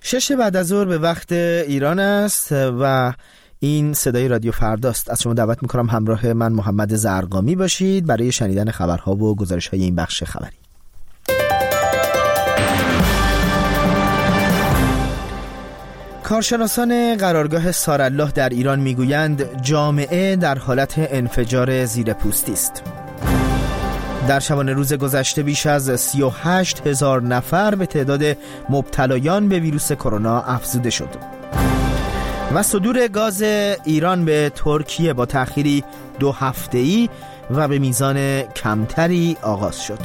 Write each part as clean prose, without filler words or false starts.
6 بعد از ظهر به وقت ایران است و این صدای رادیو فرداست. از شما دعوت میکنم همراه من محمد زرقامی باشید برای شنیدن خبرها و گزارش‌های این بخش خبری. کارشناسان قرارگاه سارالله در ایران میگویند جامعه در حالت انفجار زیرپوستی است. در شبانه روز گذشته بیش از 38,000 نفر به تعداد مبتلایان به ویروس کرونا افزوده شد. و صدور گاز ایران به ترکیه با تأخیری 2 هفته‌ای و به میزان کمتری آغاز شد.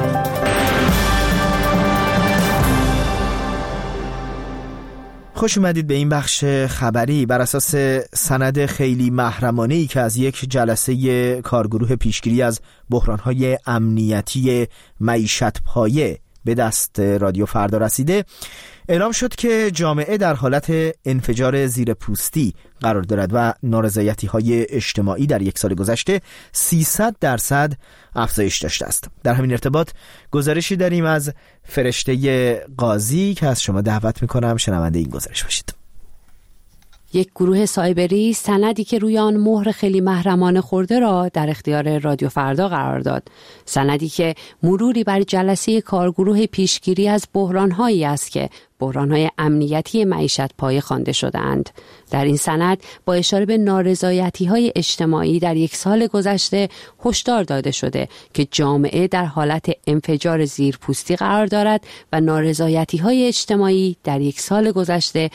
خوش اومدید به این بخش خبری. بر اساس سند خیلی محرمانه‌ای که از یک جلسه کارگروه پیشگیری از بحران‌های امنیتی معیشت پایه به دست رادیو فردا رسیده، اعلام شد که جامعه در حالت انفجار زیرپوستی قرار دارد و نارضایتی‌های اجتماعی در یک سال گذشته 300% افزایش داشته است. در همین ارتباط گزارشی داریم از فرشته قاضی که از شما دعوت می‌کنم شنونده این گزارش باشید. یک گروه سایبری سندی که روی آن مهر خیلی محرمانه خورده را در اختیار رادیو فردا قرار داد. سندی که مروری بر جلسه کارگروه پیشگیری از بحران‌هایی است که بحران‌های امنیتی معیشت پایه خوانده شده‌اند. در این سند با اشاره به نارضایتی‌های اجتماعی در یک سال گذشته هشدار داده شده که جامعه در حالت انفجار زیرپوستی قرار دارد و نارضایتی‌های اجتماعی در یک سال گذشته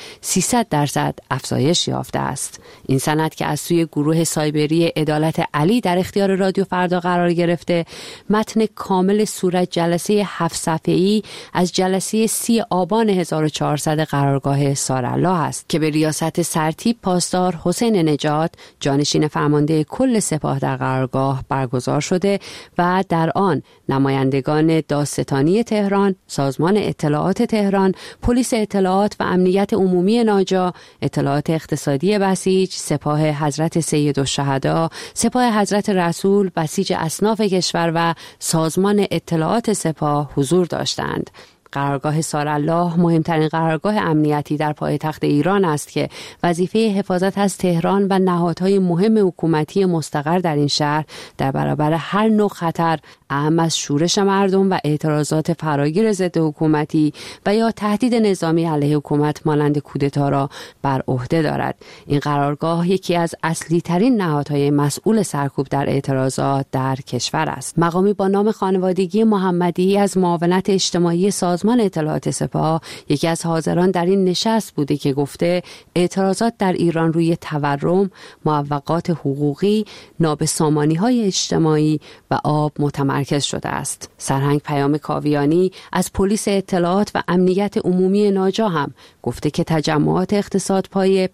300% افزایش یافته است. این سند که از سوی گروه سایبری عدالت علی در اختیار رادیو فردا قرار گرفته، متن کامل صورت جلسه 7 صفحه‌ای از جلسه 30 آبان 1400 قرارگاه سارالله است که به ریاست سرتیپ پاسدار حسین نجات، جانشین فرمانده کل سپاه در قرارگاه برگزار شده و در آن نمایندگان دادستانی تهران، سازمان اطلاعات تهران، پلیس اطلاعات و امنیت عمومی ناجا، اطلاعات اقتصادی بسیج، سپاه حضرت سیدالشهدا، سپاه حضرت رسول، بسیج اصناف کشور و سازمان اطلاعات سپاه حضور داشتند. قرارگاه سارالله مهمترین قرارگاه امنیتی در پایتخت ایران است که وظیفه حفاظت از تهران و نهادهای مهم حکومتی مستقر در این شهر در برابر هر نوع خطر، اهم از شورش مردم و اعتراضات فراگیر ضد حکومتی و یا تهدید نظامی علیه حکومت مانند کودتا را بر عهده دارد. این قرارگاه یکی از اصلی ترین نهادهای مسئول سرکوب در اعتراضات در کشور است. مقامی با نام خانوادگی محمدی از معاونت اجتماعی سازمان اطلاعات سپاه یکی از حاضران در این نشست بوده که گفته اعتراضات در ایران روی تورم، معوقات حقوقی، نابسامانی‌های اجتماعی و آب متمرکز شده است. سرهنگ پیام کاویانی از پلیس اطلاعات و امنیت عمومی ناجا هم گفته که تجمعات اقتصادپایه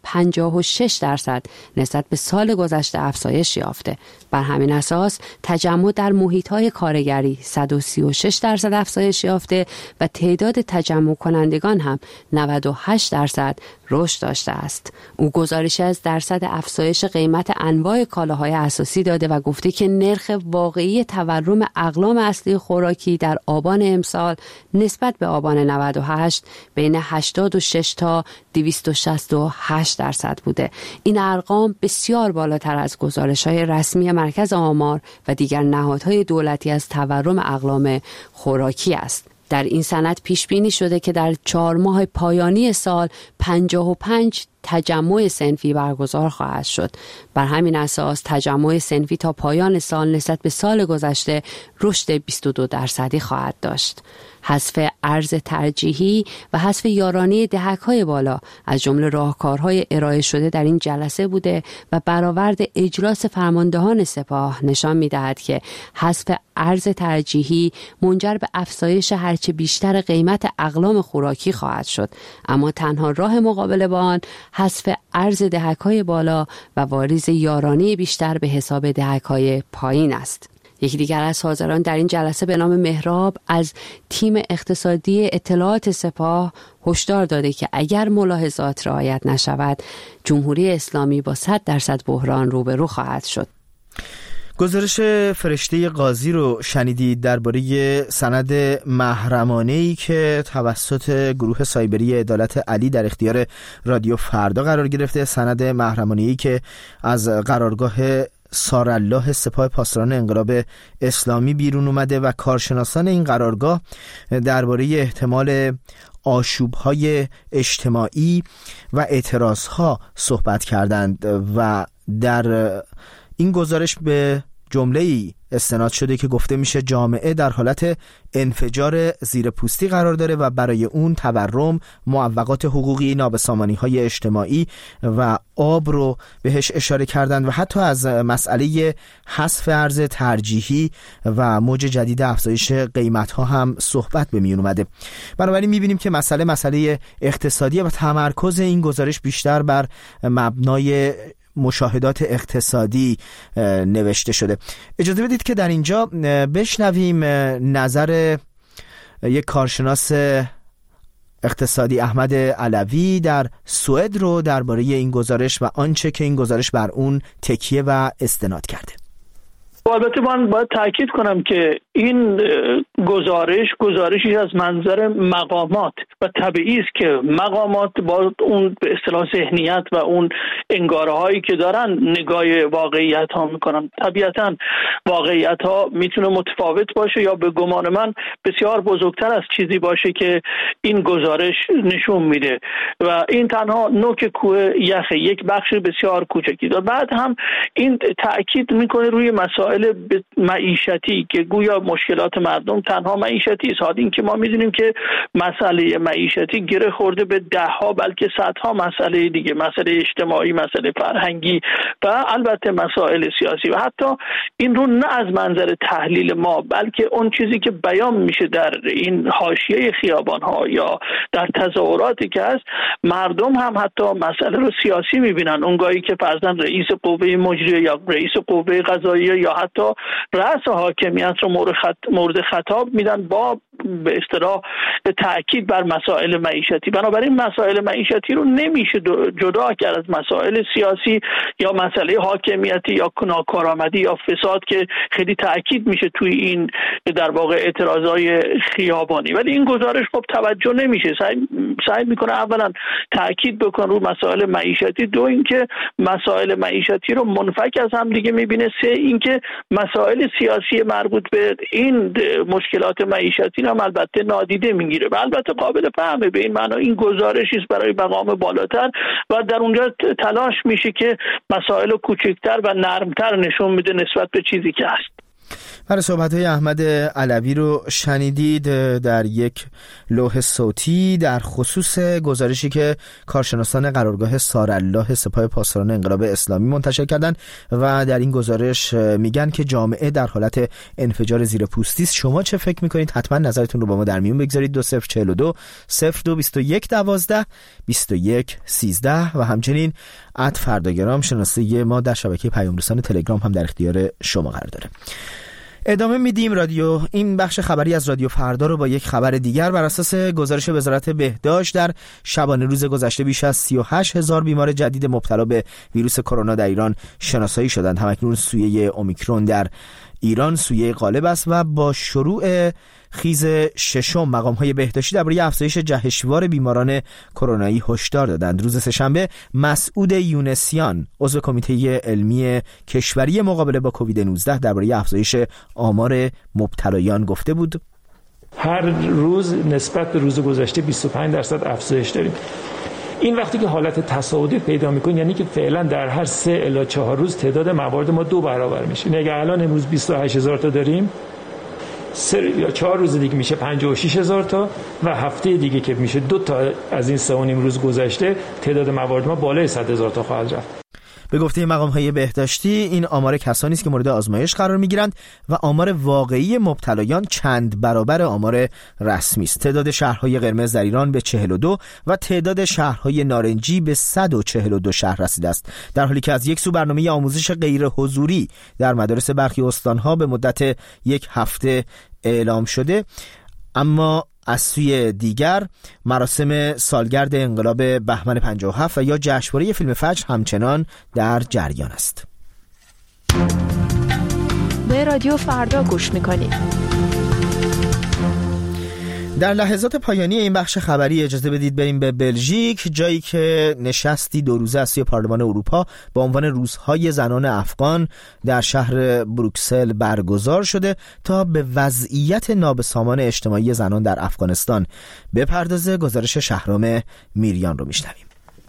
56% نسبت به سال گذشته افزایش یافته. بر همین اساس تجمع در محیط‌های کارگری 136% افزایش یافته و تعداد تجمع کنندگان هم 98% رشد داشته است. او گزارش از درصد افزایش قیمت انواع کالاهای اساسی داده و گفته که نرخ واقعی تورم اقلام اصلی خوراکی در آبان امسال نسبت به آبان 98 بین 86 تا 268% بوده. این ارقام بسیار بالاتر از گزارش‌های رسمی مرکز آمار و دیگر نهادهای دولتی از تورم اقلام خوراکی است. در این سند پیش بینی شده که در 4 ماه پایانی سال 55 تجمع صنفی برگزار خواهد شد. بر همین اساس تجمع صنفی تا پایان سال نسبت به سال گذشته رشد 22% خواهد داشت. حذف ارز ترجیحی و حذف یارانه دهک‌های بالا از جمله راهکارهای ارائه شده در این جلسه بوده و برآورد اجلاس فرماندهان سپاه نشان می‌دهد که حذف ارز ترجیحی منجر به افزایش هرچه بیشتر قیمت اقلام خوراکی خواهد شد، اما تنها راه مقابله با آن حذف ارز دهک‌های بالا و واریز یارانه بیشتر به حساب دهک‌های پایین است. یکی دیگر از حاضران در این جلسه به نام مهراب از تیم اقتصادی اطلاعات سپاه هشدار داده که اگر ملاحظات رعایت نشود جمهوری اسلامی با 100% بحران روبرو خواهد شد. گزارش فرشته قاضی رو شنیدید درباره سند محرمانه‌ای که توسط گروه سایبری عدالت علی در اختیار رادیو فردا قرار گرفته. سند محرمانه‌ای که از قرارگاه سارالله سپاه پاسداران انقلاب اسلامی بیرون اومده و کارشناسان این قرارگاه درباره احتمال آشوب‌های اجتماعی و اعتراضها صحبت کردند و در این گزارش به جمله‌ای استناد شده که گفته میشه جامعه در حالت انفجار زیرپوستی قرار داره و برای اون تورم، معوقات حقوقی، نابسامانی‌های اجتماعی و آب رو بهش اشاره کردند و حتی از مسئله حذف ارز ترجیحی و موج جدید افزایش قیمت‌ها هم صحبت به میون اومده. بنابراین می‌بینیم که مسئله اقتصادی و تمرکز این گزارش بیشتر بر مبنای مشاهدات اقتصادی نوشته شده. اجازه بدید که در اینجا بشنویم نظر یک کارشناس اقتصادی احمد علوی در سوئد رو درباره این گزارش و آنچه که این گزارش بر اون تکیه و استناد کرده. البته من باید تاکید کنم که این گزارشی از منظر مقامات و طبیعی است که مقامات با اون به اصطلاح ذهنیت و اون انگاره هایی که دارن نگاه واقعیت ها میکنن. طبیعتا واقعیت ها میتونه متفاوت باشه یا به گمان من بسیار بزرگتر از چیزی باشه که این گزارش نشون میده و این تنها نوک کوه یخ یک بخش بسیار کوچکی داره. بعد هم این تاکید میکنه روی مسائل معیشتی که گویا مشکلات مردم تنها معیشتی است. حالا این که ما میدونیم که مسئله معیشتی گره خورده به دهها بلکه صدها مسئله دیگه، مسئله اجتماعی، مسئله فرهنگی و البته مسائل سیاسی و حتی این رو نه از منظر تحلیل ما بلکه اون چیزی که بیان میشه در این حاشیه خیابان ها یا در تظاهراتی که هست، مردم هم حتی مسئله رو سیاسی میبینن. اونگاهی که فرضاً رئیس قوه مجریه یا رئیس قوه قضاییه یا حتی رأس حاکمیت رو مورد خطاب میدن با به اصطلاح تأکید بر مسائل معیشتی. بنابراین مسائل معیشتی رو نمیشه جدا کرد از مسائل سیاسی یا مسئله حاکمیتی یا ناکارآمدی یا فساد که خیلی تأکید میشه توی این در واقع اعتراضای خیابانی. ولی این گزارش خب توجه نمیشه، سعی میکنه اولا تأکید بکنه رو مسائل معیشتی، دو اینکه مسائل معیشتی رو منفک از هم دیگه میبینه، سه اینکه مسائل سیاسی مربوط به این مشکلات معیشتی هم البته نادیده میگیره و البته قابل فهمه. به این معنا این گزارشی است برای مقام بالاتر و در اونجا تلاش میشه که مسائل کوچکتر و نرمتر نشون میده نسبت به چیزی که هست. برای صحبت‌های احمد علوی رو شنیدید در یک لوح صوتی در خصوص گزارشی که کارشناسان قرارگاه سارالله سپاه پاسداران انقلاب اسلامی منتشر کردن و در این گزارش میگن که جامعه در حالت انفجار زیرپوستی است. شما چه فکر میکنید؟ حتما نظرتون رو با ما در میون بگذارید. 2042 02 21 12 21 13 و همچنین @فرداگرام شناسه ما در شبکه پیام رسان تلگرام هم در اختیار شما قرار داره. ادامه میدیم این بخش خبری از رادیو فردا رو با یک خبر دیگر. بر اساس گزارش وزارت بهداشت در شبانه روز گذشته بیش از 38,000 بیمار جدید مبتلا به ویروس کرونا در ایران شناسایی شدند. همکنون سویه اومیکرون در ایران سویه غالب است و با شروع خیز ششم مقام‌های بهداشتی درباره افزایش جهشوار بیماران کرونایی هشدار دادند. روز سه‌شنبه مسعود یونسیان عضو کمیته علمی کشوری مقابله با کووید 19 درباره افزایش آمار مبتلایان گفته بود: هر روز نسبت به روز گذشته 25% افزایش داریم. این وقتی که حالت تصاعدی پیدا میکنه یعنی که فعلا در هر 3 الی 4 روز تعداد موارد ما 2 برابر میشه. اگه الان امروز 28000 تا داریم، 3 یا 4 روز دیگه میشه 56000 تا و هفته دیگه که میشه 2 تا از این 3.5 روز گذشته تعداد موارد ما بالای 100,000 تا خواهد رفت. به گفته مقام‌های بهداشتی این آمار کسانی است که مورد آزمایش قرار می‌گیرند و آمار واقعی مبتلایان چند برابر آمار رسمی است. تعداد شهرهای قرمز در ایران به 42 و تعداد شهرهای نارنجی به 142 شهر رسیده است، در حالی که از یک سو برنامه آموزش غیر حضوری در مدارس برخی استان‌ها به مدت 1 هفته اعلام شده، اما از سوی دیگر مراسم سالگرد انقلاب بهمن 57 و یا جشنواره فیلم فجر همچنان در جریان است. به رادیو فردا گوش میکنید. در لحظات پایانی این بخش خبری اجازه بدید بریم به بلژیک، جایی که نشستی 2 روزه از سوی پارلمان اروپا با عنوان روزهای زنان افغان در شهر بروکسل برگزار شده تا به وضعیت نابسامان اجتماعی زنان در افغانستان بپردازه. گزارش شهرام میریان رو میشنویم.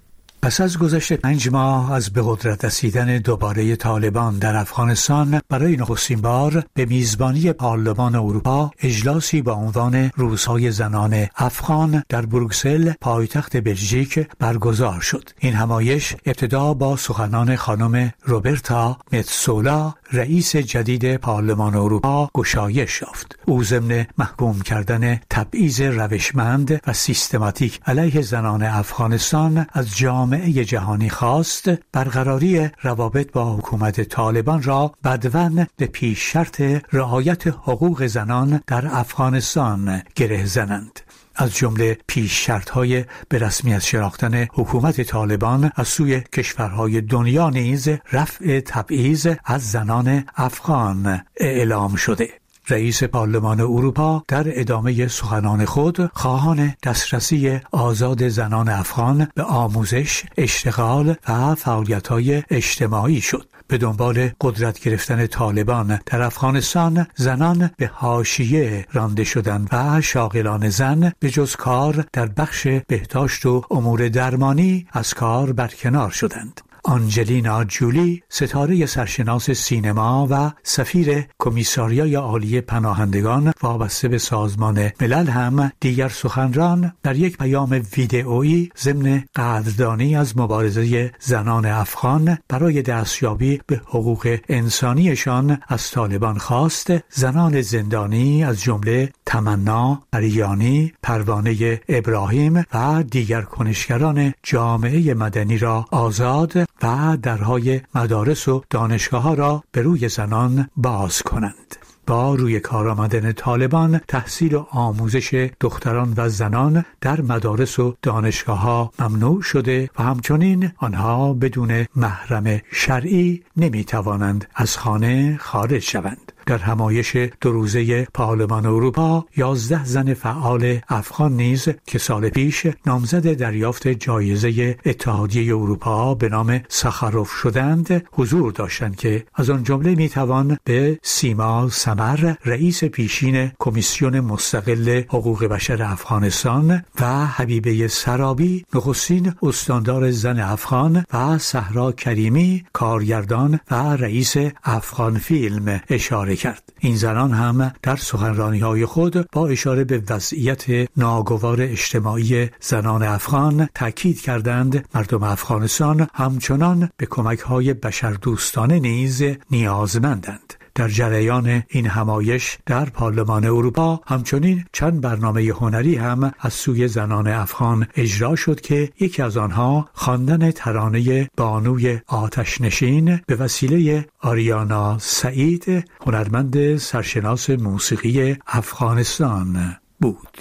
پس از گذشت 5 ماه از به قدرت رسیدن دوباره طالبان در افغانستان، برای نخستین بار به میزبانی پارلمان اروپا اجلاسی با عنوان روزهای زنان افغان در بروکسل، پایتخت بلژیک برگزار شد. این همایش ابتدا با سخنان خانم روبرتا متسولا، رئیس جدید پارلمان اروپا، گشایش یافت. او ضمن محکوم کردن تبعیض روشمند و سیستماتیک علیه زنان افغانستان از جامعه جهانی خواست برقراری روابط با حکومت طالبان را بدون به پیش شرط رعایت حقوق زنان در افغانستان گره زنند. از جمله پیش شرط‌های به رسمیت شناختن حکومت طالبان از سوی کشورهای دنیا نیز رفع تبعیض از زنان افغان اعلام شده. رئیس پارلمان اروپا در ادامه سخنان خود خواهان دسترسی آزاد زنان افغان به آموزش، اشتغال و فعالیت‌های اجتماعی شد. به دنبال قدرت گرفتن طالبان در افغانستان، زنان به حاشیه رانده شدند و شاغلان زن به جز کار در بخش بهداشت و امور درمانی از کار برکنار شدند. آنجلینا جولی، ستاره سرشناس سینما و سفیر کمیساریای عالی پناهندگان وابسته به سازمان ملل، هم دیگر سخنران در یک پیام ویدئویی ضمن قدردانی از مبارزه زنان افغان برای دستیابی به حقوق انسانیشان از طالبان خواست زنان زندانی از جمله تمنا اریانی، پروانه ابراهیم و دیگر کنشگران جامعه مدنی را آزاد و درهای مدارس و دانشگاه‌ها را به روی زنان باز کنند. با روی کار آمدن طالبان، تحصیل و آموزش دختران و زنان در مدارس و دانشگاه‌ها ممنوع شده و همچنین آنها بدون محرم شرعی نمی‌توانند از خانه خارج شوند. در همایش 2 روزه پارلمان اروپا، 11 زن فعال افغان نیز که سال پیش نامزد دریافت جایزه اتحادیه اروپا به نام ساخاروف شدند حضور داشتند که از آن جمله میتوان به سیما سمر، رئیس پیشین کمیسیون مستقل حقوق بشر افغانستان، و حبیبه سرابی، نخستین استاندار زن افغان، و صحرا کریمی، کارگردان و رئیس افغان فیلم اشاره کرد. این زنان هم در سخنرانی‌های خود با اشاره به وضعیت ناگوار اجتماعی زنان افغان تاکید کردند مردم افغانستان همچنان به کمک‌های بشردوستانه نیز نیازمندند. در جریان این همایش در پارلمان اروپا همچنین چند برنامه هنری هم از سوی زنان افغان اجرا شد که یکی از آنها خواندن ترانه بانوی آتشنشین به وسیله آریانا سعید، هنرمند سرشناس موسیقی افغانستان بود.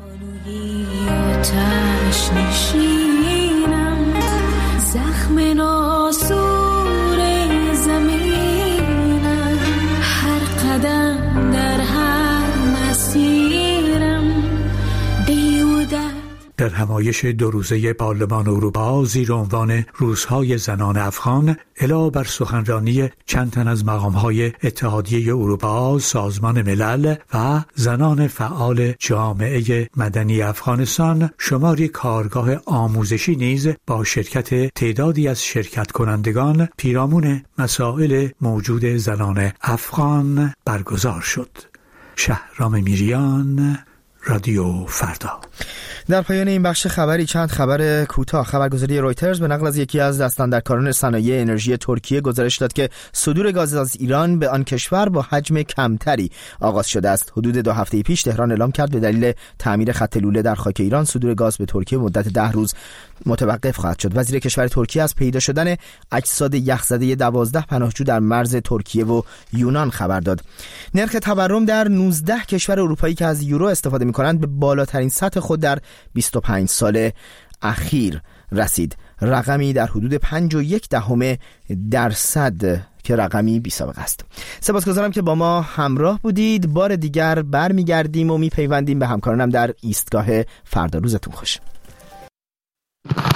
بانوی آتشنشینم، زخم ناسور زمینم، هر قدم در هر مسیرم دیودت. در همایش 2 روزه پارلمان اروپا زیر عنوان روزهای زنان افغان، علاوه بر سخنرانی چند تن از مقام‌های اتحادیه اروپا، سازمان ملل و زنان فعال جامعه مدنی افغانستان، شماری کارگاه آموزشی نیز با شرکت تعدادی از شرکت کنندگان پیرامون مسائل موجود زنان افغان برگزار شد. شهرام میریان، رادیو فردا. در پایان این بخش خبری چند خبر کوتاه. خبرگزاری رویترز به نقل از یکی از دستاندرکاران صنایع انرژی ترکیه گزارش داد که صدور گاز از ایران به آن کشور با حجم کمتری آغاز شده است. حدود 2 هفته پیش تهران اعلام کرد به دلیل تعمیر خط لوله در خاک ایران صدور گاز به ترکیه مدت 10 روز متوقف خواهد شد. وزیر کشور ترکیه از پیدا شدن اجساد یخزده 12 پناهجو در مرز ترکیه و یونان خبر داد. نرخ تورم در 19 کشور اروپایی که از یورو استفاده می‌کنند به بالاترین سطح خود در 25 ساله اخیر رسید، رقمی در حدود 5.1% که رقمی بی سابقه است. سپاسگزارم که با ما همراه بودید. بار دیگر برمیگردیم و میپیوندیم به همکارانم در ایستگاه فردا. روزتون خوش.